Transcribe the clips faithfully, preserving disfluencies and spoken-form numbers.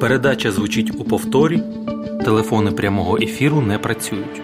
Передача звучить у повторі, телефони прямого ефіру не працюють.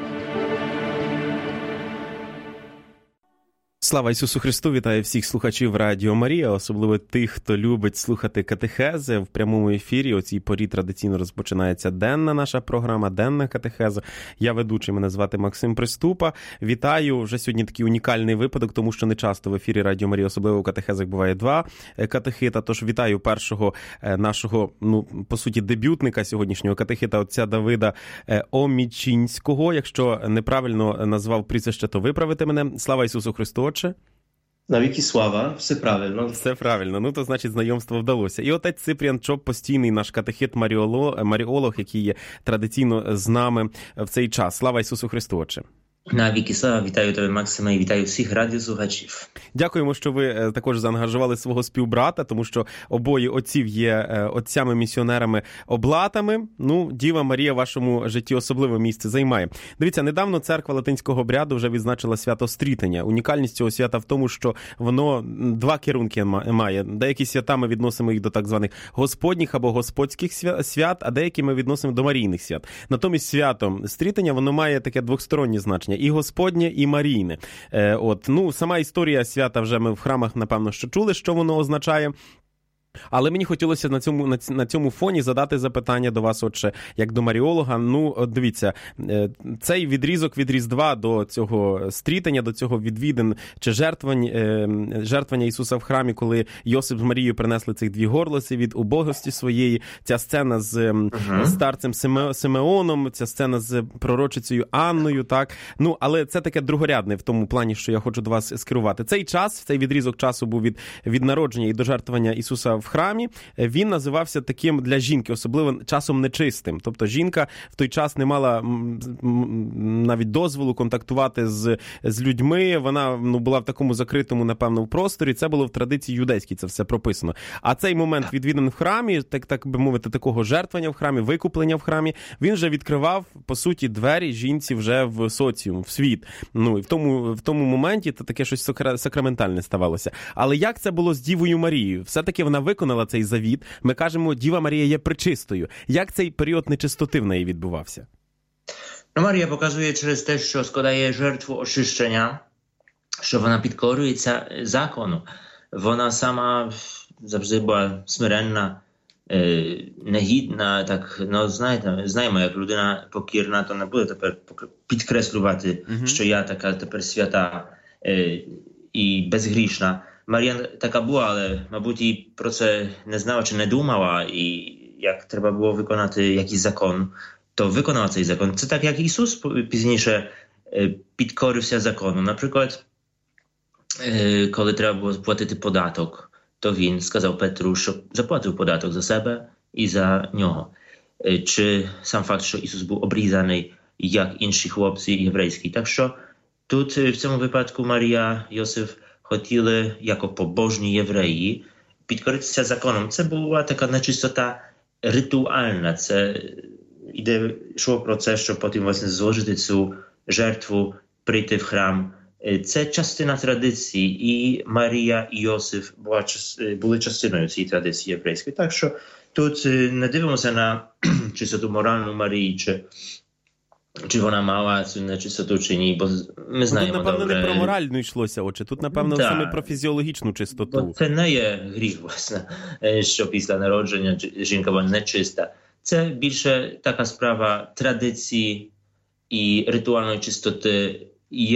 Слава Ісусу Христу! Вітаю всіх слухачів Радіо Марія, особливо тих, хто любить слухати катехези в прямому ефірі. О цій порі традиційно розпочинається денна наша програма, денна катехеза. Я ведучий, мене звати Максим Приступа. Вітаю, вже сьогодні такий унікальний випадок, тому що не часто в ефірі Радіо Марія, особливо у катехезах, буває два катехита. Тож вітаю першого нашого, ну, по суті, дебютника сьогоднішнього катехита, отця Давида Омічинського. Якщо неправильно назвав прізвище, то виправите мене. Слава Ісусу Христу! Навіки слава, все правильно. Все правильно, ну то значить знайомство вдалося. І отець Ципріан Чоп, постійний наш катехит Маріолог, який є традиційно з нами в цей час. Слава Ісусу Христу, отче! Навіки слава, вітаю тебе, Максиме, і вітаю всіх радіослухачів. Дякуємо, що ви також заангажували свого співбрата, тому що обоє отців є отцями-місіонерами-облатами. Ну, Діва Марія в вашому житті особливе місце займає. Дивіться, недавно церква латинського обряду вже відзначила свято Стрітення. Унікальність цього свята в тому, що воно два керунки має. Деякі свята ми відносимо їх до так званих господніх або господських свят, а деякі ми відносимо до марійних свят. Натомість свято Стрітення, воно має таке двостороннє значення. І Господнє, і Марійне. Е, от, ну, сама історія свята вже ми в храмах, напевно, що чули, що воно означає. Але мені хотілося на цьому, на, на цьому фоні задати запитання до вас, отче, як до маріолога. Ну, от дивіться, цей відрізок від Різдва до цього Стрітення, до цього відвідин чи жертвання, жертвання Ісуса в храмі, коли Йосип з Марією принесли цих дві горлиці від убогості своєї, ця сцена з uh-huh. старцем Симеоном, ця сцена з пророчицею Анною, так? Ну, але це таке другорядне в тому плані, що я хочу до вас скерувати. Цей час, цей відрізок часу був від, від народження і до жертвування Ісуса в храмі, він називався таким для жінки, особливо часом нечистим. Тобто жінка в той час не мала навіть дозволу контактувати з, з людьми, вона ну, була в такому закритому, напевно, в просторі, це було в традиції юдейській, це все прописано. А цей момент відвідин в храмі, так, так би мовити, такого жертвання в храмі, викуплення в храмі, він вже відкривав, по суті, двері жінці вже в соціум, в світ. Ну, і в тому, в тому моменті це таке щось сакраментальне ставалося. Але як це було з Дівою Марією? Все-таки вона виконала цей завіт. Ми кажемо, Діва Марія є пречистою. Як цей період нечистоти в неї відбувався? Ну, Марія показує через те, що складає жертву очищення, що вона підкорюється закону. Вона сама завжди була смиренна, негідна, так, ну, знаєте, знаємо, як людина покірна, то не буде тепер підкреслювати, угу. що я така тепер свята і безгрішна. Марія така була, але, мабуть, і про це не знала чи не думала, і як треба було виконати якийсь закон, то виконала цей закон. Це так, як Ісус пізніше підкорився закону. Наприклад, коли треба було платити податок, то він сказав Петру, що заплатив податок за себе і за нього. Чи сам факт, що Ісус був обрізаний, як інші хлопці єврейські. Так що тут, в цьому випадку, Марія, Йосиф хотіли, як побожні євреї, підкоритися законом. Це була така нечистота ритуальна. Це іде, йшло про це, щоб потім власне зложити цю жертву, прийти в храм. Це частина традиції, і Марія, і Йосиф була, були частиною цієї традиції єврейської. Так що тут не дивимося на чистоту моральну Марії, чи Чи вона мала цю нечистоту, чи ні, бо ми знаємо, тут, напевно, добре... не про моральну йшлося, отче, тут, напевно, да. саме про фізіологічну чистоту. Бо це не є гріх, власне, що після народження жінка була нечиста. Це більше така справа традиції і ритуальної чистоти,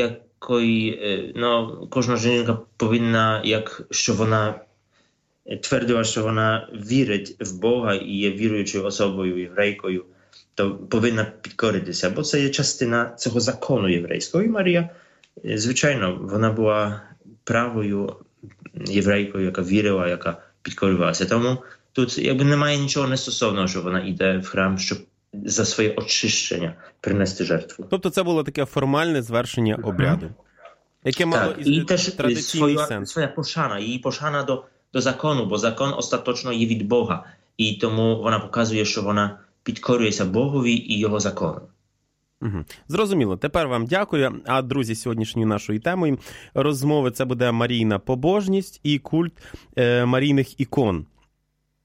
якої, ну, кожна жінка повинна, як, що вона твердила, що вона вірить в Бога і є віруючою особою, єврейкою, то повинна підкоритися, бо це є частина цього закону єврейського. І Марія, звичайно, вона була правою єврейкою, яка вірила, яка підкорювалася. Тому тут якби немає нічого нестосовного, що вона йде в храм, щоб за своє очищення принести жертву. Тобто це було таке формальне звершення обряду, яке мало так, і теж традиційний своя, сенс. Своя пошана, її пошана до, до закону, бо закон остаточно є від Бога. І тому вона показує, що вона підкорюється Богові і його закону. Угу. Зрозуміло. Тепер вам дякую. А, друзі, сьогоднішньою нашою темою розмови це буде Марійна побожність і культ е, марійних ікон.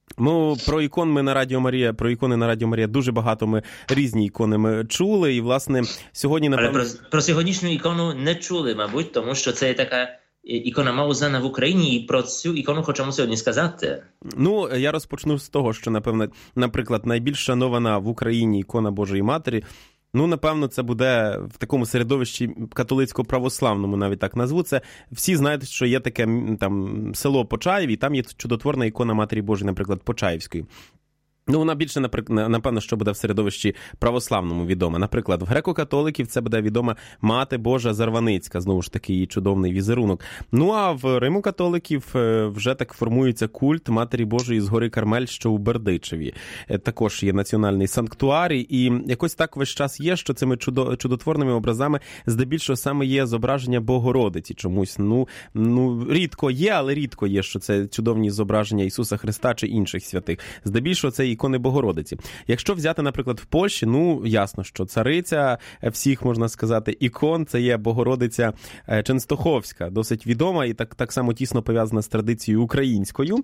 Ну, про ікон ми на Радіо Марія, про ікони на Радіо Марія дуже багато ми різні ікони ми чули, і, власне, сьогодні, напевно... Але про, про сьогоднішню ікону не чули, мабуть, тому що це така ікона мало знана в Україні, і про цю ікону хочемо сьогодні сказати. Ну, я розпочну з того, що, напевно, наприклад, найбільш шанована в Україні ікона Божої Матері, ну, напевно, це буде в такому середовищі католицько-православному, навіть так назву. Це всі знають, що є таке там село Почаїв, і там є чудотворна ікона Матері Божої, наприклад, Почаївської. Ну, вона більше, напевно, що буде в середовищі православному відома. Наприклад, в греко-католиків це буде відома Мати Божа Зарваницька, знову ж таки, її чудовний візерунок. Ну, а в Римо-католиків вже так формується культ Матері Божої з гори Кармель, що у Бердичеві. Також є національний санктуарій, і якось так весь час є, що цими чудо, чудотворними образами здебільшого саме є зображення Богородиці чомусь. Ну, ну, рідко є, але рідко є, що це чудовні зображення Ісуса Христа чи інших святих. Здебільшого це ікони Богородиці. Якщо взяти, наприклад, в Польщі, ну, ясно, що цариця всіх, можна сказати, ікон, це є Богородиця Ченстоховська, досить відома і так, так само тісно пов'язана з традицією українською.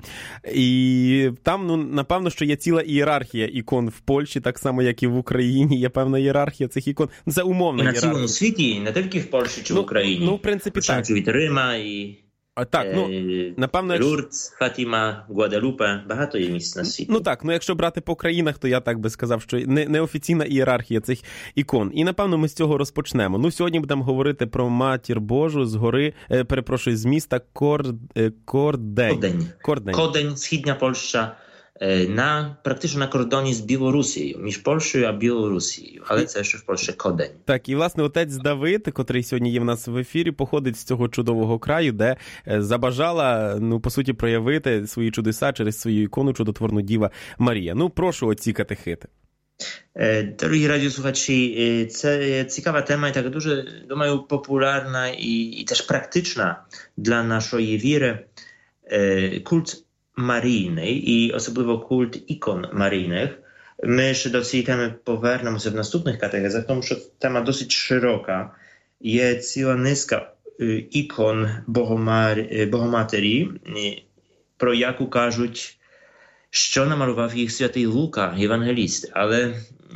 І там, ну, напевно, що є ціла ієрархія ікон в Польщі, так само, як і в Україні, є певна ієрархія цих ікон. Це умовна ієрархія. І на цілому світі, не тільки в Польщі чи ну, в Україні. Ну, в принципі, так. Від Рима і... А, так, ну, напевно, Лурдс, Фатіма, Гваделупе, багато є місць на світі. Ну так, ну якщо брати по країнах, то я так би сказав, що не, неофіційна ієрархія цих ікон. І, напевно, ми з цього розпочнемо. Ну, сьогодні будемо говорити про Матір Божу з гори, е, перепрошую, з міста Кор, е, Кордень. Кордень. Кордень. Кордень, східна Польща, на, практично на кордоні з Білорусією, між Польщею а Білорусією, але це ще в Польщі Кордень. Так, і, власне, отець Давид, котрий сьогодні є в нас в ефірі, походить з цього чудового краю, де забажала, ну, по суті, проявити свої чудеса через свою ікону чудотворну Діва Марія. Ну, прошу, отці катехити. Дорогі радіослухачі, це цікава тема і так дуже, думаю, популярна і, і теж практична для нашої віри. Культ Марійний і особливо культ ікон марійних. Ми ще до цієї теми повернемося в наступних катехезах, тому що тема досить широка. Є ціла низка ікон Богоматері, про яку кажуть, що намалював їх святий Лука, євангеліст. Але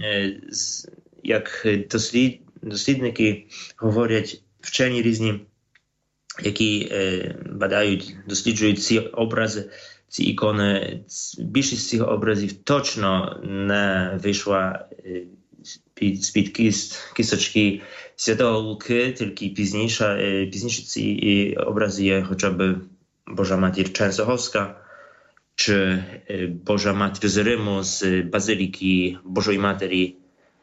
як дослід, дослідники говорять, вчені різні, які бадають, досліджують ці образи, ці ікони, більшість цих образів точно не вийшла з-під кісточки святого Луки, тільки пізніше, пізніше ці образи є хоча б Божа Матір Ченстоховська, чи Божа Матір з Риму, з Базиліки Божої Матері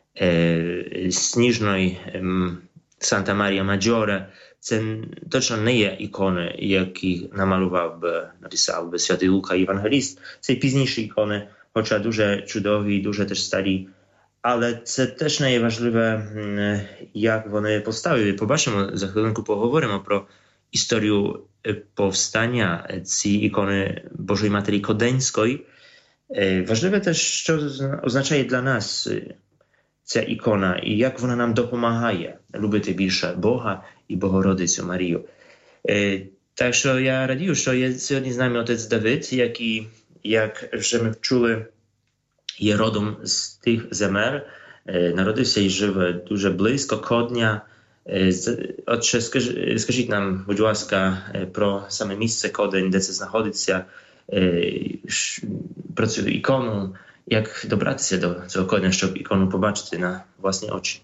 Сніжної, Санта Марія Маджоре. Це точно не є ікони, які намалював би, написав би святий Лука Євангеліст. Це пізніші ікони, хоча дуже чудові, дуже теж старі. Але це теж не є важливе, як вони повставили. Побачимо, за хвилинку поговоримо про історію повстання цієї ікони Божої Матері Коденської. Важливе теж, що означає для нас ця ікона і як вона нам допомагає любити більше Бога і Богородицю Марію. Е, так що я радію, що є сьогодні з нами отець Давид, який, як вже ми чули, є родом з тих земель, е, народився і жив дуже близько Кодня. Е, отже, скаж, скажіть нам, будь ласка, про саме місце Кодень, де це знаходиться, е, про цю ікону, як добратися до цього Кодня, щоб ікону побачити на власні очі.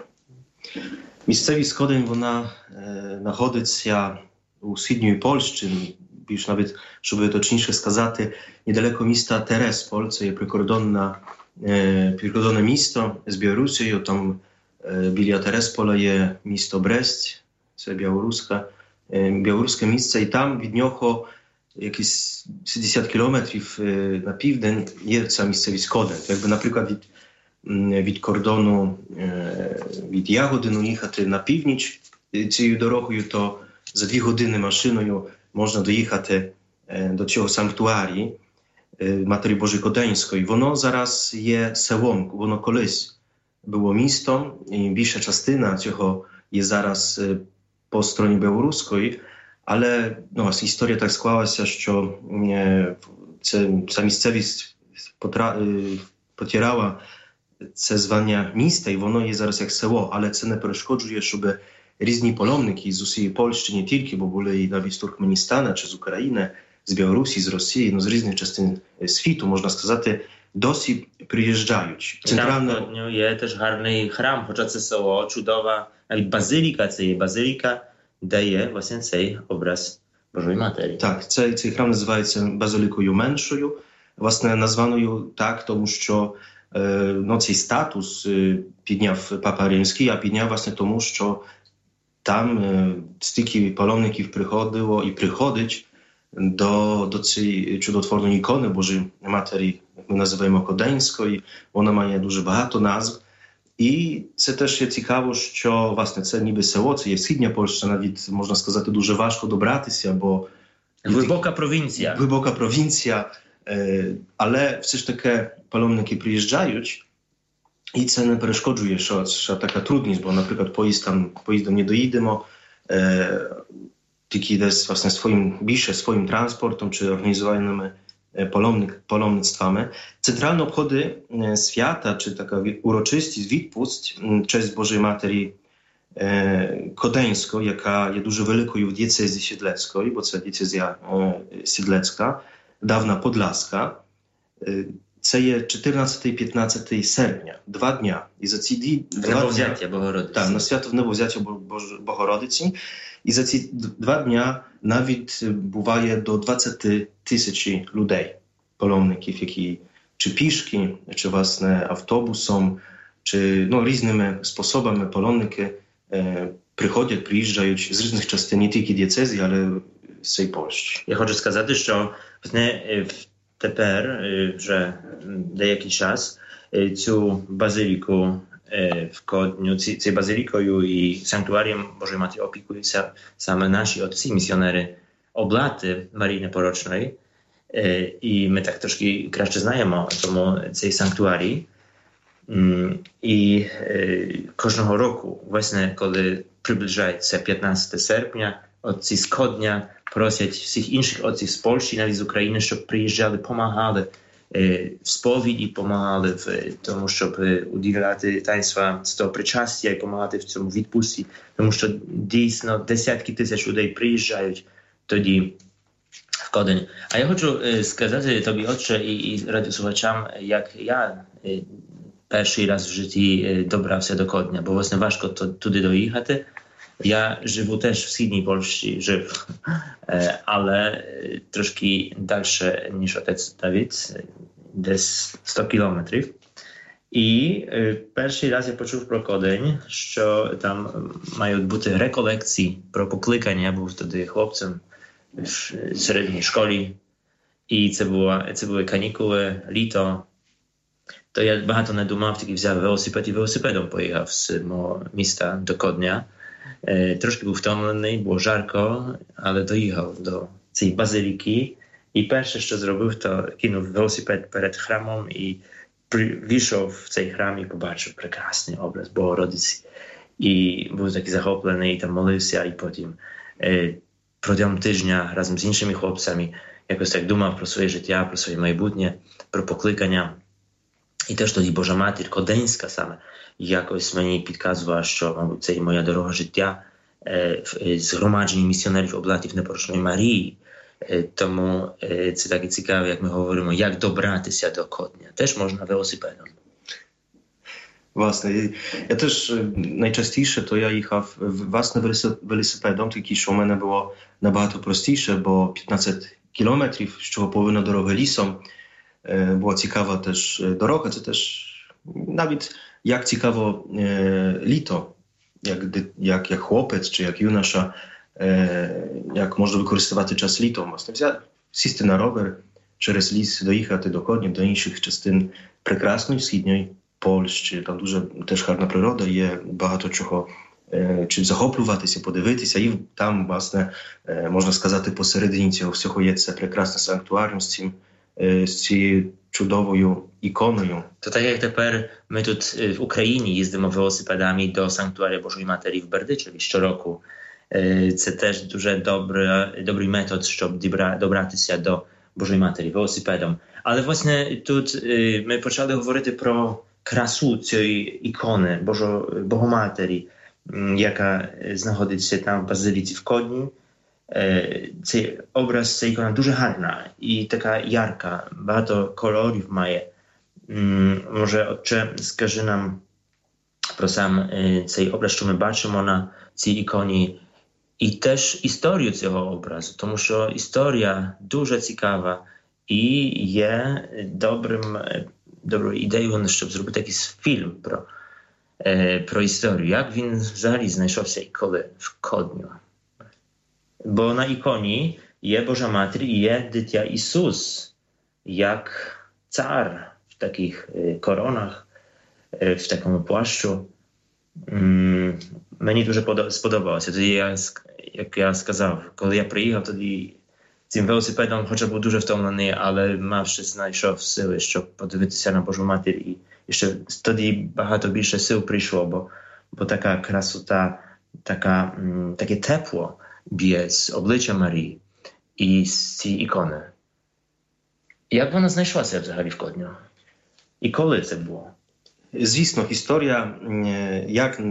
Місцевість Кодень, вона е, знаходиться у східній Польщі, більш навіть, щоб точніше сказати, недалеко міста Тересполь, це є прикордонне, е, прикордонне місто з Білорусією, там е, біля Тересполя є місто Брест, це білоруське, е, білоруське місце, і там від нього якісь сімдесят кілометрів е, на південь є ця місцевість Кодень. Якби, наприклад, від від кордону, від Ягодину їхати на північ цією дорогою, то за дві години машиною можна доїхати до цього санктуарії Матері Божої Коденської. Воно зараз є селом, воно колись було містом, і більша частина цього є зараз по стороні білоруської, але ну, історія так склалася, що це, ця місцевість потра, потирала це звання міста, і воно є зараз як село, але це не перешкоджує, щоб різні паломники з усієї Польщі, не тільки, бо були і навіть з Туркменістану, чи з України, з Білорусі, з Росії, ну, з різних частин світу, можна сказати, досі приїжджають. Центральна... Там є теж гарний храм, хоча це село, чудова, навіть базиліка, це є базиліка, де є власне цей образ Божої Матері. Так, цей, цей храм називається Базилікою Меншою, власне, названою так, тому що no, цей статус підняв Папа Римський, а підняв власне тому, що там стільки паломників приходило і приходить до, до цієї чудотворної ікони Божої Матері, як ми називаємо Коденської. Вона має дуже багато назв. І це теж є цікаво, що власне це ніби село, це є східня Польща, навіть можна сказати, дуже важко добратися, бо глибока провінція. Глибока провінція, але все ж таки паломники приїжджають, і це не перешкоджує, що, що така трудність, бо, наприклад, поїзд там, поїздом не доїдемо, е, тільки десь власне своїм, більше своїм транспортом чи організованими паломник, паломництвами. Центральні обходи свята, чи така урочистість, відпусть, честь Божої Матері е, Коденської, яка є дуже великою в дієцезі Сідлецької, бо це дієцезія е, Сідлецька, давна Подlaska. Це є чотирнадцятого-п'ятнадцятого серпня, два дня. І за ці дві... Небовзяття Богородиці. Так, на свято Небовзяття Богородиці. І за ці два дня навіть буває до двадцять тисяч людей, паломників, які чи пішки, чи, власне, автобусом, чи ну, різними способами паломники е, приходять, приїжджають з різних частин, не тільки дієцезії, але з цієї Польщі. Я хочу сказати, що власне, тепер, вже деякий час, цю базиліку w Kodniu, цією базилікою і санктуарієм Божої Матері опікуються саме наші отці, місіонери облати Марії Непорочної. І ми так трошки краще знаємо тому цей санктуарій. І кожного року, власне, коли приближається п'ятнадцятого серпня, отці з Kodnia просять всіх інших отців з Польщі, навіть з України, щоб приїжджали, допомагали в сповіді, допомагали в тому, щоб уділяти таїнства з того причастя і допомагати в цьому відпусті. Тому що дійсно десятки тисяч людей приїжджають тоді в Кодень. А я хочу сказати тобі, отче, і, і радіослухачам, як я перший раз в житті добрався до Кодня, бо власне важко туди доїхати. Ja żywu też w wschodniej Polsce, żyw, ale troszkę dalsze niż otec Dawid, dесь sto kilometrów. I pierwszy raz ja poczuł про Кодень, що там мають бути реколекції про покликання. Я був тоді хлопцем в середній школі, і це, було, це були канікули, літо. То я багато не думав, тільки взяв велосипед і велосипедом поїхав з мого міста до Кодня. E, troszkę był wtomlony, było żarko, ale dojechał do tej bazyliki i pierwsze, co zrobił, to kinął велосипед перед храмом i wyszedł w tej chramie i zobaczył прекрасний obraz Bogorodicy. I był taki zachopleний, i tam moлився, i potem e, протягом тижня разом з іншими хлопцями якось так думав про своє життя, про своє майбутнє, про покликання. І теж тоді Божа Матір Коденська саме якось мені підказувала, що, мабуть, це і моя дорога життя е, в згромадженні місіонерів облатів Непорочної Марії. Е, тому е, це так і цікаво, як ми говоримо, як добратися до Кодня. Теж можна велосипедом. Власне, я теж найчастіше, то я їхав власне велосипедом, тільки що в мене було набагато простіше, бо п'ятнадцять кілометрів, з чого половина дороги лісом. Była ciekawa też droga, to też nawet jak ciekawo e, lito, jak, jak, jak chłopiec czy jak junasza, e, jak można wykorzystywać czas lito. Własne wziąć, сісти на ровер, через ліс доїхати до Кодня, до інших частин прекрасної східної Польщі. Там дуже теж гарна природа, є багато чого е, чи захоплюватися, подивитися. І там, власне, е, можна сказати, посередині цього всього є це прекрасне санктуаріум з цим з цією чудовою іконою. To tak jak тепер ми тут в Україні їздимо велосипедами до Санктуарія Божої Матері в Бердичеві щороку. Це теж дуже добре, добрий метод, щоб добратися до Божої Матері велосипедом. Але, власне, тут е, ми почали говорити про красу цієї ікони Божо, Богоматері, яка знаходиться там в Базиліці в Кодні. Е, цей образ, ця ікона дуже гарна і така ярка, багато кольорів має. М, може, отче, скажи нам про сам е, цей образ, що ми бачимо на цій іконі, і теж історію цього образу, тому що історія дуже цікава і є добрим, доброю ідеєю, щоб зробити якийсь фільм про, е, про історію. Як він взагалі знайшовся і коли в Кодню. Бо на іконі є Божа Матір і є дитя Ісус, як цар в таких е, коронах, е, в такому плащу. М, мені дуже сподобалося. Тоді я, як я сказав, коли я приїхав, тоді цим велосипедом, хоча був дуже втомлений, але мав ще знайшов сили, щоб подивитися на Божу Матір. І, і ще тоді багато більше сил прийшло, бо, бо така красота, така, м, таке тепло б'є з обличчя Марії і з цієї ікони. Як вона знайшлася взагалі в Кодню? І коли це було? Звісно, історія, як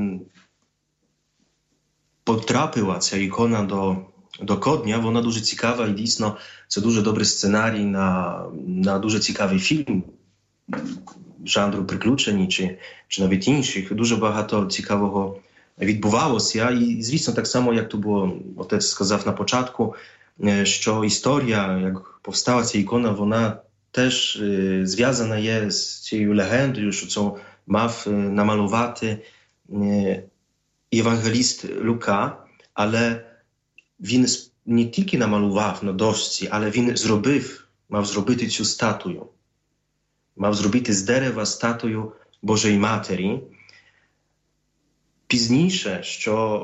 потрапила ця ікона до, до Кодня, вона дуже цікава і дійсно це дуже добрий сценарій на, на дуже цікавий фільм жанру приключень чи, чи навіть інших. Дуже багато цікавого відбувалося. І, звісно, так само, як то було, отець сказав на початку, що історія, як повстала ця ікона, вона теж е, зв'язана є з цією легендою, що це мав е, намалювати е, євангеліст Лука, але він не тільки намалював на дошці, але він зробив, мав зробити цю статую. Мав зробити з дерева статую Божої Матері. Пізніше, що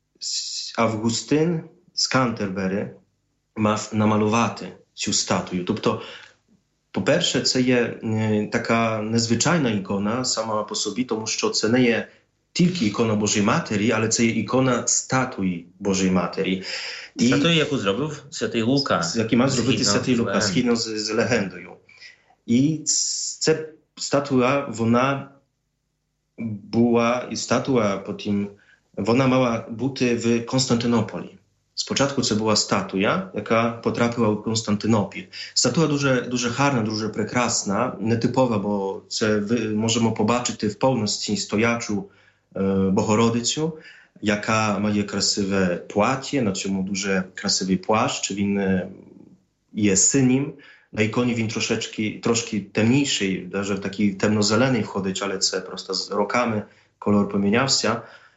Августин з Кантербері мав намалювати цю статую. Тобто, по-перше, це є е, така незвичайна ікона сама по собі, тому що це не є тільки ікона Божої Матері, але це є ікона статуї Божої Матері. І, статую, яку зробив Святий Лука. Який мав зробити Святий Лука, згідно з, з легендою. І ця статуя, вона була, і статуя потім, вона мала бути в Константинополі. Спочатку це була статуя, яка потрапила в Константинопіль. Статуя дуже, дуже гарна, дуже прекрасна, нетипова, бо це ви можемо побачити в повності стоячу е, Богородицю, яка має красиве плаття, на цьому дуже красивий плащ, він е, є синім. На іконі він трошечки, трошки темніший, навіть в такий темно-зелений входить, але це просто з роками колор помінявся.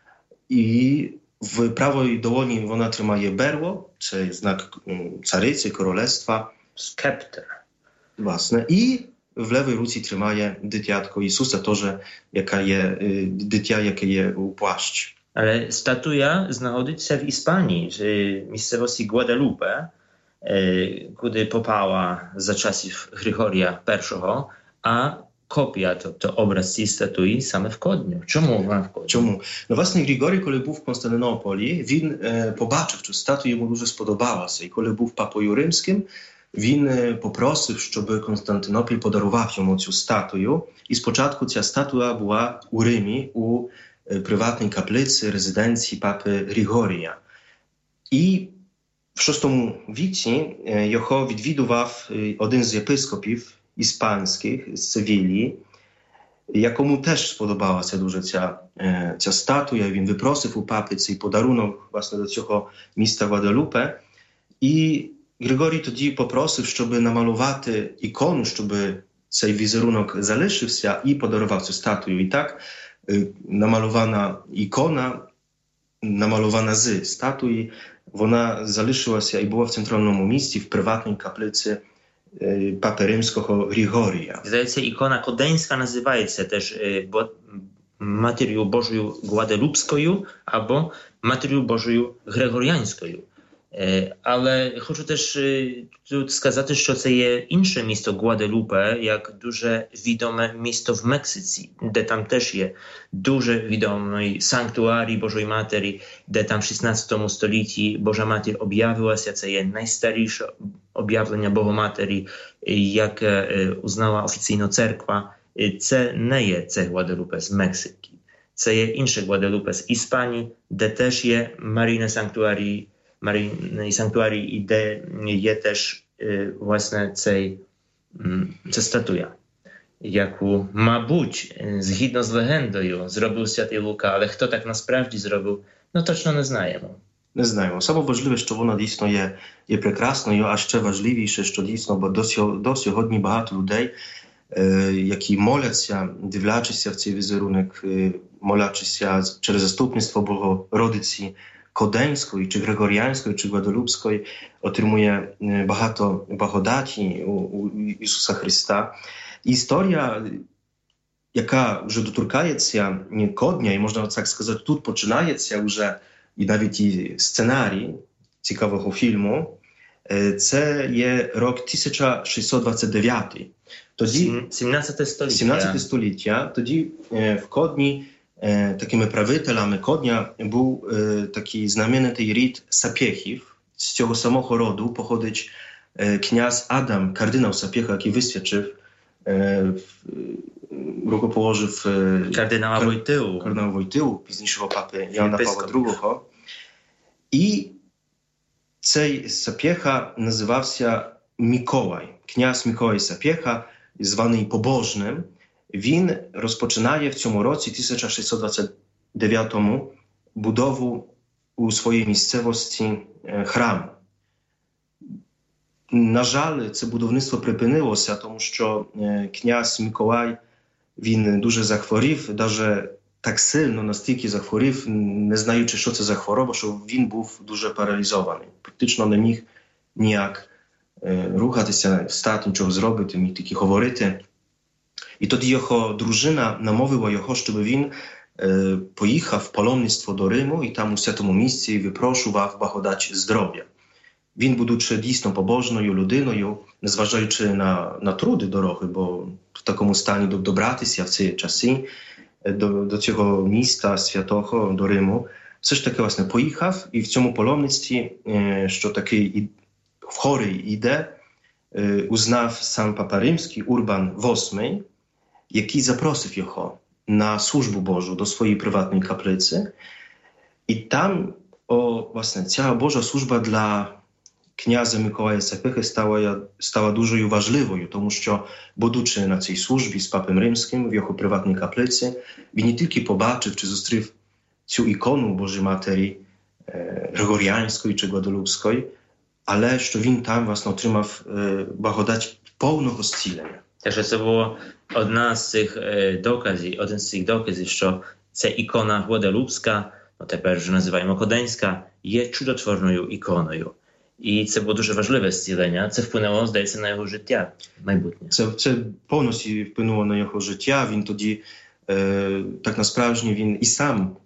І в правій долоні вона тримає берло, це знак цариці, королевства. Скептер. Власне. І в левій руці тримає дитятко Ісуса, теж, яка є, дитя, яке є у плащі. Але статуя знаходиться в Іспанії, в місцевості Guadalupe, куди попала за часів Григорія Першого, а копія, тобто образ цієї статуї саме в Кодню. Чому вона в Кодню? Чому? Ну, власне, Григорій, коли був в Константинополі, він е, побачив, що статуя йому дуже сподобалася. І коли був папою римським, він е, попросив, щоб Константинопіль подарував йому цю статую. І спочатку ця статуя була у Римі, у е, приватній каплиці резиденції папи Григорія. І в шостому віці е, його відвідував е, один з єпископів іспанських з Севілії, якому теж сподобалася дуже ця, ця статуя. Він випросив у папи цей подарунок власне до цього міста Гваделупе. І Григорій тоді попросив, щоб намалювати ікону, щоб цей візерунок залишився, і подарував цю статую. І так намалювана ікона, намалювана з статуї, вона залишилася і була в центральному місті, в приватній каплиці папи римського Григорія. Здається, ікона коденська називається теж бо, Матір'ю Божою Гваделупською або Матір'ю Божою Григоріанською. Але хочу теж тут сказати, що це є інше місто Гваделупе, як дуже відоме місто в Мексиці, де там теж є дуже відомий санктуарій Божої Матері, де там в шістнадцятому столітті Божа Матір об'явилася. Це є найстаріше об'явлення Богоматері, яке узнала офіційно церква. Це не є це Гваделупе з Мексики. Це є інше Гваделупе з Іспанії, де теж є Марійне санктуарій, Марійний санктуарій, і де є теж е, власне цей, ця статуя, яку, мабуть, згідно з легендою, зробив святий Лука, але хто так насправді зробив, ну точно не знаємо. Не знаємо. Саме важливе, що вона дійсно є, є прекрасною, а ще важливіше, що дійсно, бо до, до сьогодні багато людей, е, які моляться, дивлячися в цей візерунок, е, молячися через заступництво Богородиці Коденської, чи Григоріанської, чи Гваделупської, отримує багато благодаті у, у Ісуса Христа. І історія, яка вже доторкається Кодня, і можна так сказати, тут починається вже і навіть і сценарій цікавого фільму, це є рок тисяча шістсот двадцять дев'ятий. Тоді, сімнадцяте століття. сімнадцяте століття. Тоді в Кодні такими правителями Кодня був такий знаменитий рід Сапєхів. З цього самого роду походить князь Адам, кардинал Сапєха, який висвячив, рукоположив кардинала Войтилу, кардинала Войтилу, пізнішого папи Яна Павла другого. І цей Сапєха називався Миколай. Князь Миколай Сапєха, званий Побожним. Він розпочинає в цьому році, тисяча шістсот двадцять дев'ятому, будову у своїй місцевості храму. На жаль, це будівництво припинилося, тому що князь Миколай, він дуже захворів, навіть так сильно, настільки захворів, не знаючи, що це за хвороба, що він був дуже паралізований. Практично не міг ніяк рухатися, встати, нічого зробити, міг тільки говорити. І тоді його дружина намовила його, щоб він е, поїхав в паломництво до Риму і там у святому місці випрошував благодать здоров'я. Він, будучи дійсно побожною людиною, незважаючи на, на труди дороги, бо в такому стані добратися в ці часи до, до цього міста святого, до Риму, все ж таки, власне, поїхав і в цьому паломництві, е, що такий хворий іде, е, узнав сам Папа Римський, Урбан восьмий, який запросив його на службу Божу до своєї приватної каплиці. І там, о, власне, ця Божа служба для князя Миколая Сапєхи стала, стала дуже важливою, тому що, будучи на цій службі з Папою Римським в його приватній каплиці, він не тільки побачив чи зустрів цю ікону Божої Матері е, Григоріанської чи Гваделупської, але що він там, власне, отримав е, благодать повного зцілення. Takže це було одна з цих е, доказів, один з цих доказів, що ця ікона Гваделупська, ну тепер вже називаємо Коденська, є чудотворною іконою. І це було дуже важливе зцілення. Це вплинуло, здається, на його життя майбутнє. Це, це повністю вплинуло на його життя. Він тоді, е, так насправді, він і сам,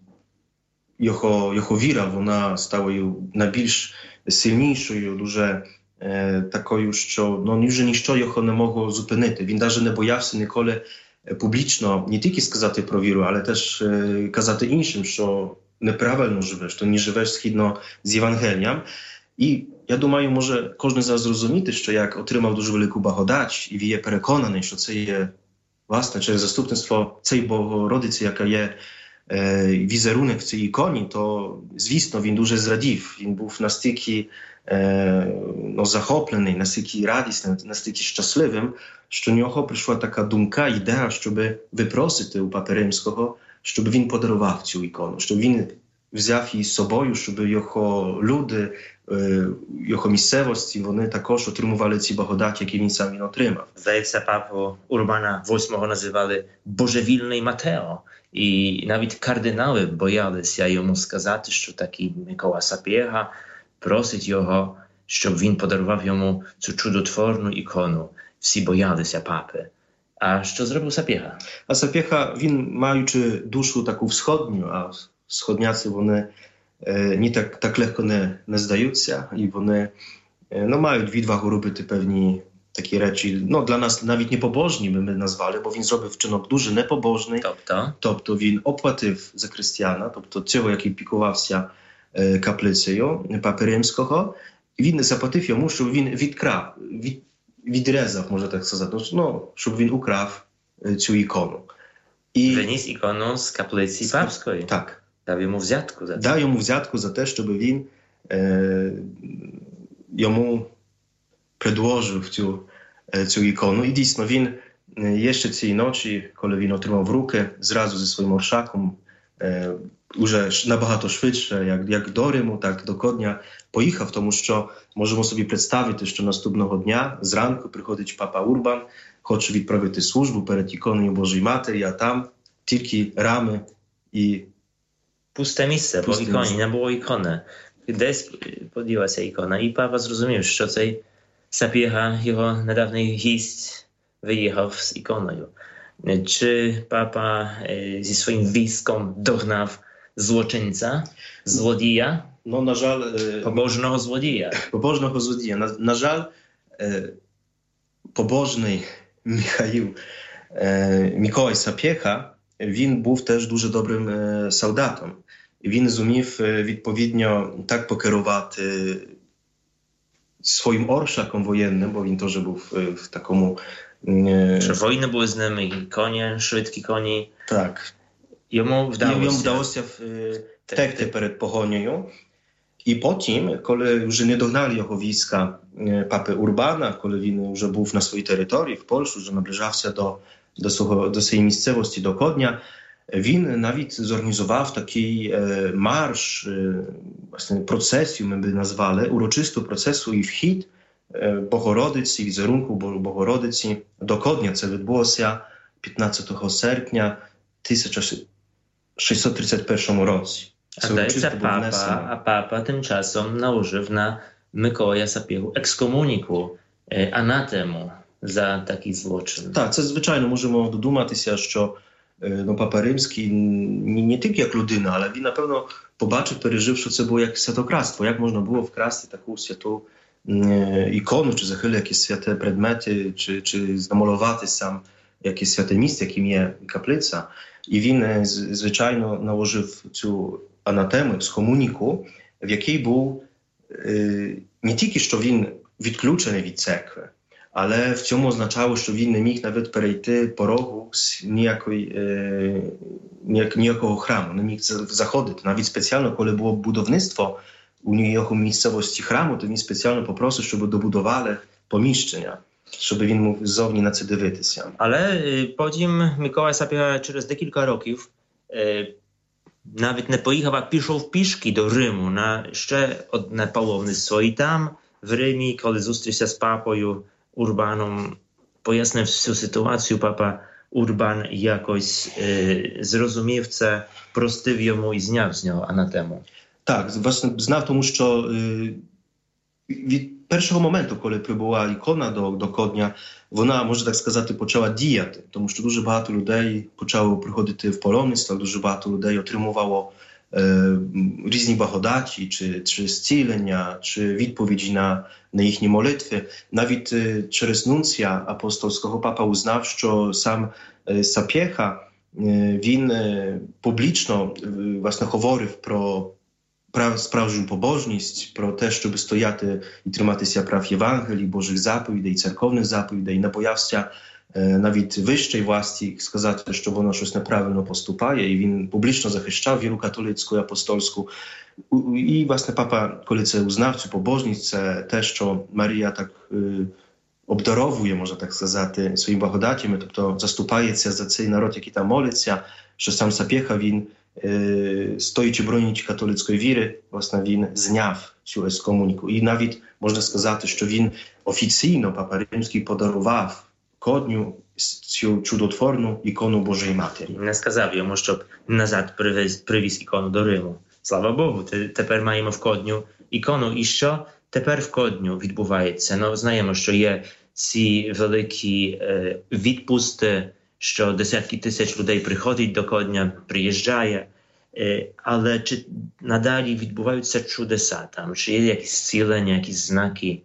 його, його віра, вона стала найбільш сильнішою, дуже е, такою, що ну, вже ніщо його не могло зупинити. Він навіть не боявся ніколи публічно не тільки сказати про віру, але теж е, казати іншим, що неправильно живеш, що не живеш згідно з Євангелієм. І я думаю, може кожен з нас зрозуміти, що як отримав дуже велику благодать і є переконаний, що це є, власне, через заступництво цієї Богородиці, яка є е, візерунок в цій іконі, то, звісно, він дуже зрадів. Він був настільки е, ну, захоплений, настільки радісний, настільки щасливим, що в нього прийшла така думка, ідея, щоб випросити у Папи Римського, щоб він подарував цю ікону, щоб він взяв її з собою, щоб його люди, його місцевості, вони також отримували ці благодаті, які він сам він отримав. Здається, папу Урбана восьмого називали божевільний Матео. І навіть кардинали боялися йому сказати, що такий Микола Сапєха просить його, щоб він подарував йому цю чудотворну ікону. Всі боялися папи. А що зробив Сапєха? А Сапєха, він, маючи душу таку всходню, а сходняці вони ні так, так легко не, не здаються, і вони ну, мають відвагу робити певні такі речі, ну, для нас навіть непобожні ми, ми назвали, бо він зробив вчинок дуже непобожний. Тобто? Тобто він оплатив за християна, тобто цього, який пікувався е, каплицею Папи Римського, він заплатив йому, щоб він відкрав, від, відрізав, можна так сказати, ну, щоб він украв е, цю ікону. І виніс ікону з каплиці з... папської? Так. Дав йому взятку за це? Дав йому взятку за те, щоб він е, йому предложив цю, цю ікону. І дійсно він ще цієї ночі, коли він отримав в руки, зразу зі своїм оршаком, е, уже набагато швидше, як, як до Риму, так до Кодня, поїхав, тому що можемо собі представити, що наступного дня зранку приходить папа Урбан, хоче відправити службу перед іконою Божої Матері, а там тільки рами і пусте місце, бо іконі не було ікони. Десь поділася ікона. І папа зрозумів, що цей Сапєга, його недавній гість, виїхав з іконою. Чи папа зі своїм військом догнав злочинця, злодія? Ну, на жаль... Побожного злодія. Побожного злодія. На, на жаль, побожний Михаїл, Миколай Сапєга, він був теж дуже добрим солдатом. Він зумів відповідно так покерувати своїм оршаком воєнним, бо він теж був в такому... Що війни були з ними, і коні, швидкі коні. Так. Йому вдалося, йому вдалося втекти перед погонею. І потім, коли вже не догнали його війська папи Урбана, коли він вже був на своїй території, в Польщі, вже наближався до, до, свого, до своєї місцевості, до Кодня, він навіть зорганізував такий е, марш, е, власне, процесію, ми би назвали, урочисту процесу і вхід е, Богородиці, візерунку Богородиці до Кодня. Це відбулося п'ятнадцятого серпня тисяча шістсот тридцять першому році. А здається, папа, а папа тим часом наложив на Миколая Сапєгу екскомуніку, е, анатему за такий злочин. Так, це звичайно можемо додуматися, що ну, папа Римський не, не тільки як людина, але він, напевно, побачив, пережив, що це було як святокраство. Як можна було вкрасти таку святу е, ікону, чи захили якісь святе предмети, чи, чи намалювати сам якесь святе місце, яким є каплиця. І він, е, звичайно, наложив цю анатему, ексхомуніку, в якій був е, не тільки, що він відключений від церкви, але в цьому означало, що він не міг навіть перейти порогу з ніякої, е, ніяк, ніякого храму, не міг заходити. Навіть спеціально, коли було будівництво у його місцевості храму, то він спеціально попросив, щоб добудували поміщення, щоб він мог ззовні на це дивитися. Але потім Миколай Сапєга через декілька років е, навіть не поїхав, а пішов пішки до Риму на ще одне паломництво. І там, в Римі, коли зустрівся з папою Урбаном, пояснив всю ситуацію, папа Урбан якось е, зрозумів це, простив йому і зняв з нього анатему. Так, власне, знав, тому що е, від першого моменту, коли прибула ікона до, до Кодня, вона, можна так сказати, почала діяти, тому що дуже багато людей почало приходити в паломництво, дуже багато людей отримувало е, різні благодаті, чи, чи зцілення, чи відповіді на, на їхні молитви. Навіть е, через нунція апостольського папа узнав, що сам е, Сапєга, е, він е, публічно е, власне говорив про справжню побожність, про те, щоб стояти і триматися прав Євангелії, Божих заповідей, церковних заповідей, не боявся е, навіть вищої власті сказати, що воно щось неправильно поступає, і він публічно захищав віру католицьку і апостольську. І, власне, папа, коли це узнав, цю побожність, це те, що Марія так е, обдаровує, можна так сказати, своїми благодатями, тобто заступається за цей народ, який там молиться, що сам Сапєга, він стоячи бронячи католицької віри, власне, він зняв цю ескомуніку. І навіть можна сказати, що він офіційно, папа Римський, подарував Кодню цю чудотворну ікону Божої Матері. Не сказав йому, щоб назад привіз, привіз ікону до Риму. Слава Богу, тепер маємо в Кодню ікону. І що тепер в Кодню відбувається? Ну, знаємо, що є ці великі е, відпусти, що десятки тисяч людей приходять до Кодня, приїжджає. але чи надалі відбуваються чудеса там? Чи є якісь зцілення, якісь знаки?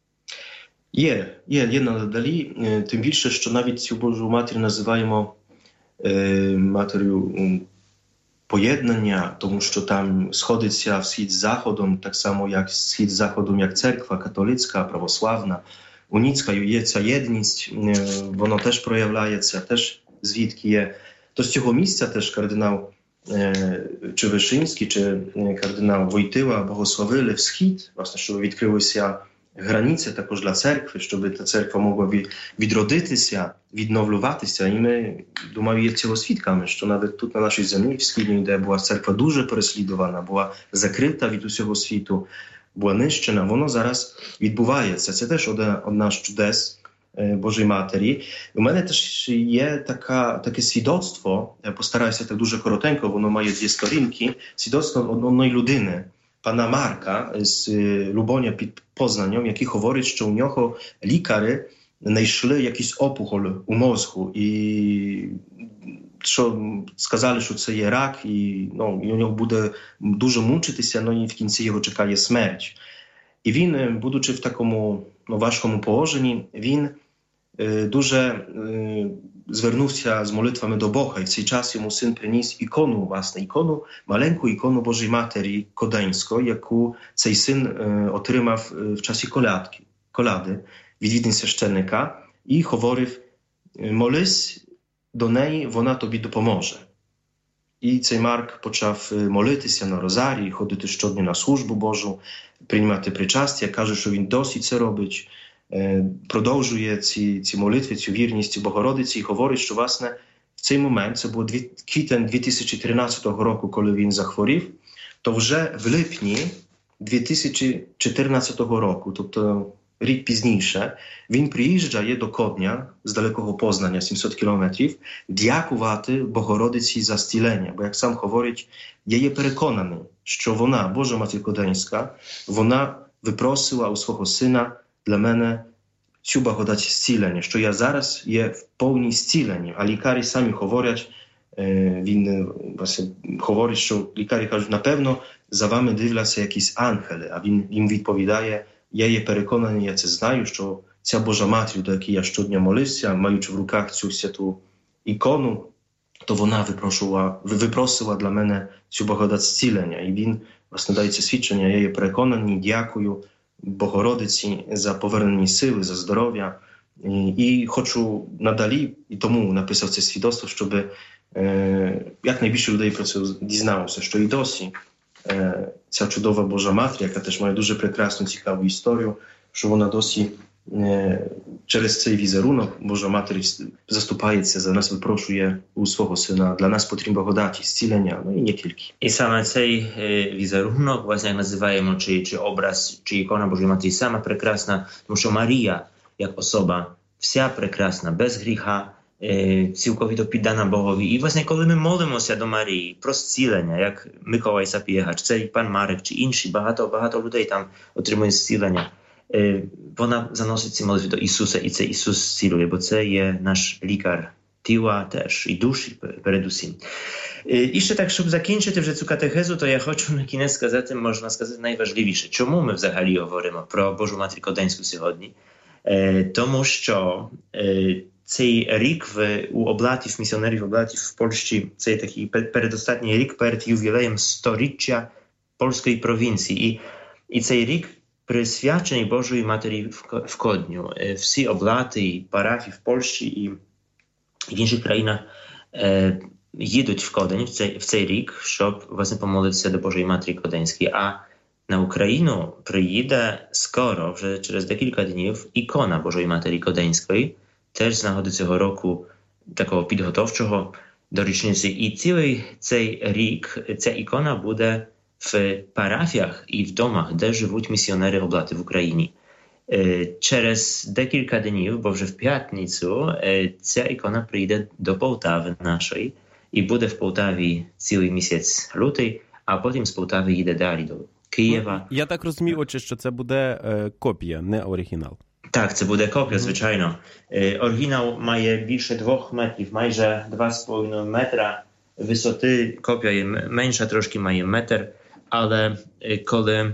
Є, є, є надалі. Тим більше, що навіть цю Божу Матір називаємо е, Матір'ю поєднання, тому що там сходиться схід з заходом, так само як схід з заходом, як церква католицька, православна, уніцька, є ця єдність, воно теж проявляється, теж звідки є. То з цього місця теж кардинал е, чи Вишинський, чи кардинал Войтила благословили в схід, власне, щоб відкрилися границі також для церкви, щоб та церква могла відродитися, відновлюватися. І ми, думаю, є цього свідками, що навіть тут на нашій землі, в Східній, де була церква дуже переслідувана, була закрита від усього світу, була нищена, воно зараз відбувається. Це теж одна з чудес Божої Матері. У мене теж є така, таке свідоцтво, я постараюся так дуже коротенько, воно має дві сторінки, свідоцтво одної людини, пана Марка з Лубоня під Познанням, який говорить, що у нього лікарі знайшли якийсь опухоль у мозку і що сказали, що це є рак, і, ну, і у нього буде дуже мучитися, ну, і в кінці його чекає смерть. І він, будучи в такому, ну, важкому положенні, він е, дуже е, звернувся з молитвами до Бога. І в цей час йому син приніс ікону, власне, ікону, маленьку ікону Божої Матері Коденської, яку цей син е, отримав в часі колядки, коляди від відень священника, і говорив: молись до неї, вона тобі допоможе. І цей Марк почав молитися на розарії, ходити щодня на службу Божу, приймати причастя, каже, що він досі це робить, продовжує ці, ці молитви, цю вірність Богородиці, і говорить, що, власне, в цей момент, це був квітень дві тисячі тринадцятого року, коли він захворів, то вже в липні дві тисячі чотирнадцятого року, тобто рік пізніше, він приїжджає до Кодня з далекого Познання, сімсот кілометрів, дякувати Богородиці за зцілення. Бо, як сам говорить, я є переконаний, що вона, Божа Матір Коденська, вона випросила у свого сина для мене цю благодать зцілення, що я зараз є в повній зціленні. А лікарі самі говорять, він власне говорить, що лікарі кажуть, напевно, за вами дивляться якісь ангели, а він їм відповідає: я є переконаний, я це знаю, що ця Божа Матір, до якої я щодня молився, маючи в руках цю святу ікону, то вона випросила, випросила для мене цю благодать зцілення. І він, власне, дає це свідчення: я є переконаний, дякую Богородиці за повернені сили, за здоров'я. І, і хочу надалі, і тому написав це свідоцтво, щоб е, якнайбільше людей про це дізналося, що і досі е, ця чудова Божа Матір, яка теж має дуже прекрасну, цікаву історію, що вона досі е, через цей візерунок Божа Матір заступається за нас, випрошує у свого сина. Для нас потрібна благодаті, зцілення, ну і не тільки. І саме цей е, візерунок, власне, як називаємо, чи, чи образ, чи ікона Божої Матері, саме прекрасна, тому що Марія, як особа, вся прекрасна, без гріха, е, цілковито піддана Богові. І, власне, коли ми молимося до Марії про зцілення, як Миколай Сапієгач, цей пан Марek, чи інші, багато, багато людей там отримують зцілення, е, вона заносить ці молитви до Ісуса, і це Ісус зцілює, бо це є наш лікар тіла теж, і душі передусім. Е, і ще так, щоб закінчити вже цю катехезу, то я хочу на кінець сказати, можна сказати, найважливіше. Чому ми взагалі говоримо про Божу Матір Коденську сьогодні? Тому що цей рік в, у облатів, місіонерів облатів в Польщі, це такий передостанній рік перед ювілеєм сторіччя польської провінції. І, і цей рік присвячений Божої Матері в, в Кодню. Всі облати, парафії в Польщі і в інших країнах е, їдуть в Кодень в цей, в цей рік, щоб, власне, помолитися до Божої Матері Коденської. А на Україну приїде скоро, вже через декілька днів, ікона Божої Матері Коденської, теж з нагоди цього року такого підготовчого до річниці. І цілий цей рік ця ікона буде в парафіях і в домах, де живуть місіонери облати в Україні. Через декілька днів, бо вже в п'ятницю, ця ікона приїде до Полтави нашої і буде в Полтаві цілий місяць лютий, а потім з Полтави їде далі до Києва. Я так розумію, отже, що це буде е, копія, не оригінал. Так, це буде копія, звичайно. Е, оригінал має більше двох метрів, майже два з половиною метра, висоти, копія є менша, трошки має метр, але коли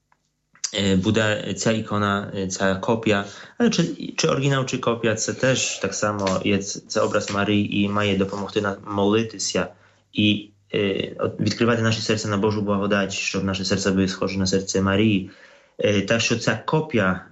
буде ця ікона, ця копія, але чи, чи оригінал, чи копія, це теж так само є, це образ Марії і має допомогти нам молитися і відкривати наші серця на Божу благодать, щоб наші серця були схожі на серце Марії. Так що ця копія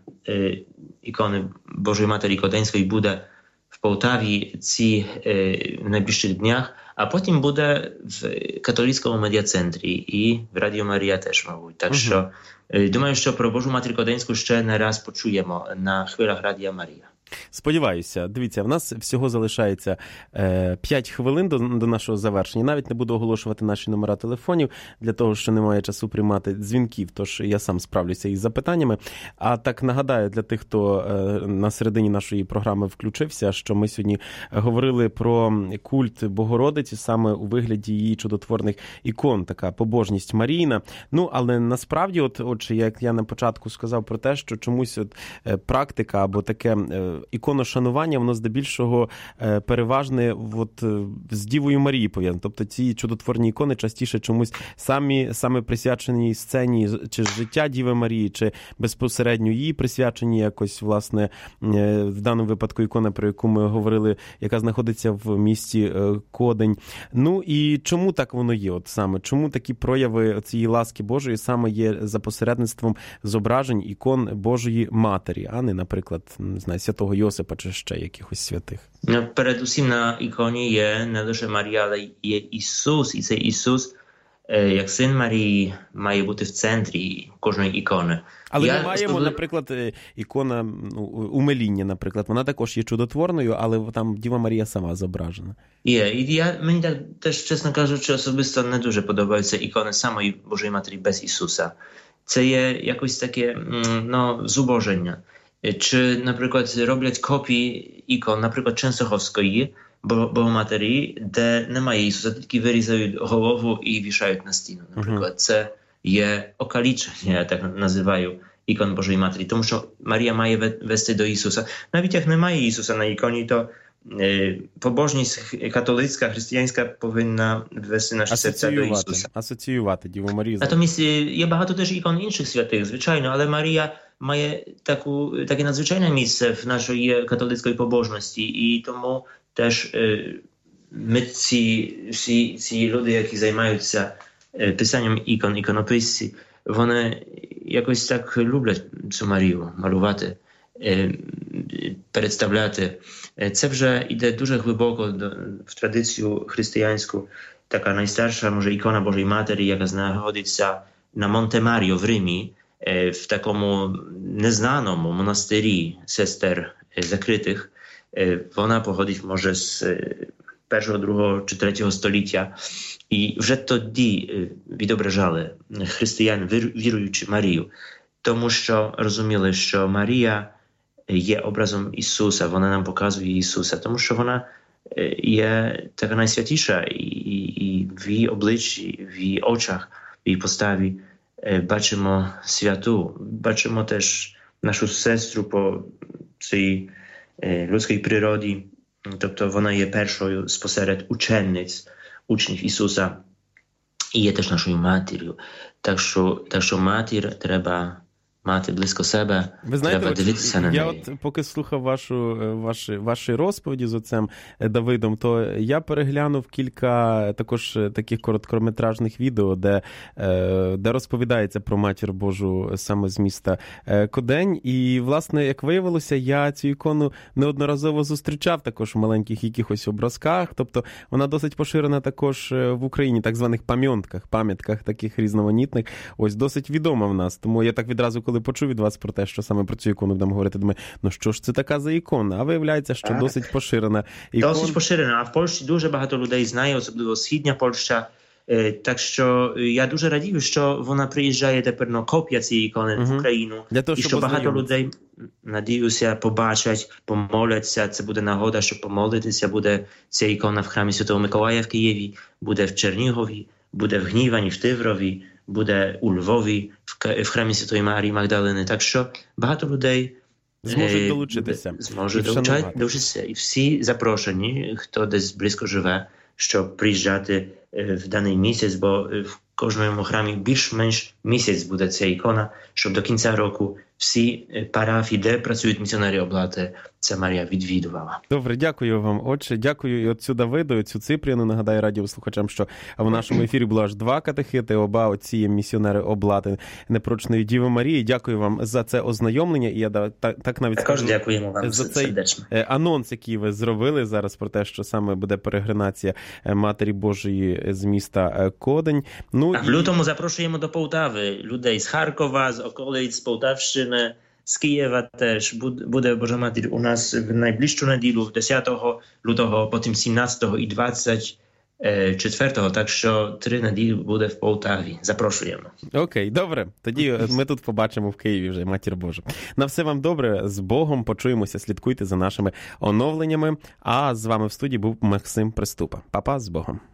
ікони Божої Матері Коденської буде в Полтаві ці в найближчих днях, а потім буде в католицькому медіа-центрі і в Радіо Марія теж, мабуть. Так що думаю, що про Божу Матір Коденську ще не раз почуємо на хвилях Радіо Марія. Сподіваюся. Дивіться, в нас всього залишається е, п'ять хвилин до, до нашого завершення. Навіть не буду оголошувати наші номера телефонів, для того, що немає часу приймати дзвінків, тож я сам справлюся із запитаннями. А так нагадаю для тих, хто е, на середині нашої програми включився, що ми сьогодні говорили про культ Богородиці саме у вигляді її чудотворних ікон, така побожність Маріїна. Ну, але насправді, от, от як я на початку сказав про те, що чомусь от, е, практика або таке е, іконошанування, воно здебільшого переважне от, з Дівою Марії пов'язане. Тобто ці чудотворні ікони частіше чомусь самі, саме присвячені сцені чи життя Діви Марії, чи безпосередньо їй присвячені якось, власне, в даному випадку ікона, про яку ми говорили, яка знаходиться в місті Кодень. Ну і чому так воно є? От саме? Чому такі прояви цієї ласки Божої саме є за посередництвом зображень ікон Божої Матері, а не, наприклад, не знаю, святого Йосипа чи ще якихось святих? No, передусім на іконі є не лише Марія, але є Ісус. І цей Ісус, як син Марії, має бути в центрі кожної ікони. Але Я ми маємо, особливо... наприклад, ікона умиління, наприклад. Вона також є чудотворною, але там Діва Марія сама зображена. Є. І я, мені так теж, чесно кажучи, особисто не дуже подобаються ікони самої Божої Матері без Ісуса. Це є якось таке, no, зубоження. Чи, наприклад, роблять копії ікон, наприклад, Częstochowської Богоматері, де немає Ісуса, тільки вирізають голову і вішають на стіну. Наприклад, це є окалічення, я так називаю, ікон Божої Матері, тому що Марія має вести до Ісуса. Навіть як немає Ісуса на іконі, то побожність католицька, християнська повинна вести наші серця до Ісуса. Асоціювати Діву Марію. Натомість є багато теж ікон інших святих, звичайно, але Марія має таку, таке надзвичайне місце в нашій католицькій побожності, і тому теж ми ці, всі ці люди, які займаються писанням ікон, іконописці, вони якось так люблять цю Марію малювати, представляти. Це вже йде дуже глибоко до, в традицію християнську. Така найстарша, може, ікона Божої Матері, яка знаходиться на Монте Маріо в Римі, в такому незнаному монастирі сестер закритих. Вона походить, може, з першого, другого чи третього століття. І вже тоді відображали християн, віруючи Марію, тому що розуміли, що Марія є образом Ісуса, вона нам показує Ісуса, тому що вона є така найсвятіша, і, і в її обличчі, в її очах, в її поставі бачимо святу, бачимо теж нашу сестру по цій людській природі, тобто вона є першою спосеред учениць, учнів Ісуса, і є теж нашою матір'ю. Так що, так що матір треба мати близько себе, ви знаєте, треба дивитися на неї. Я от поки слухав вашу, ваші, ваші розповіді з отцем Давидом, то я переглянув кілька також таких короткометражних відео, де, де розповідається про Матір Божу саме з міста Кодень. І, власне, як виявилося, я цю ікону неодноразово зустрічав також в маленьких якихось образках. Тобто вона досить поширена також в Україні, так званих пам'ятках, пам'ятках таких різноманітних. Ось досить відома в нас. Тому я так відразу, коли почув від вас про те, що саме про цю ікону будемо говорити, думаю, ну що ж це така за ікона? А виявляється, що так. Досить поширена ікона. Досить поширена, а в Польщі дуже багато людей знає, особливо східня Польща. Так що я дуже радію, що вона приїжджає тепер на копія цієї ікони угу. в Україну. Для того, і що багато людей, надіюся, побачать, помоляться. Це буде нагода, щоб помолитися. Буде ця ікона в храмі Святого Миколая в Києві, буде в Чернігові, буде в Гнівані, в Тиврові, буде у Львові, в храмі Святої Марії Магдалини. Так що багато людей зможуть долучитися. Зможуть долучитися. І всі запрошені, хто десь близько живе, щоб приїжджати в даний місяць, бо в кожному храмі більш-менш місяць буде ця ікона, щоб до кінця року всі парафії, де працюють місіонери Облати, це Марія відвідувала. Добре, дякую вам, отче. Дякую і отцю Давиду, і отцю Ципріану. Нагадаю радіослухачам, що в нашому ефірі було аж два катехити, оба отці місіонери Облати Непорочної Діви Марії. Дякую вам за це ознайомлення. І я так, так навіть Також скажу, дякуємо вам за цей сердечно. анонс, який ви зробили зараз про те, що саме буде перегринація Матері Божої з міста Кодень. Ну, а в лютому запрошуємо до Полтави людей з Харкова, з околиць, з Полтавщини, з Києва теж. Буде Божа Матір у нас в найближчу неділю, десятого лютого, потім сімнадцятого і двадцять четвертого, так що три неділі буде в Полтаві. Запрошуємо. Окей, добре. Тоді ми тут побачимо в Києві вже Матір Божу. На все вам добре, з Богом, почуємося, слідкуйте за нашими оновленнями. А з вами в студії був Максим Приступа. Па-па, з Богом.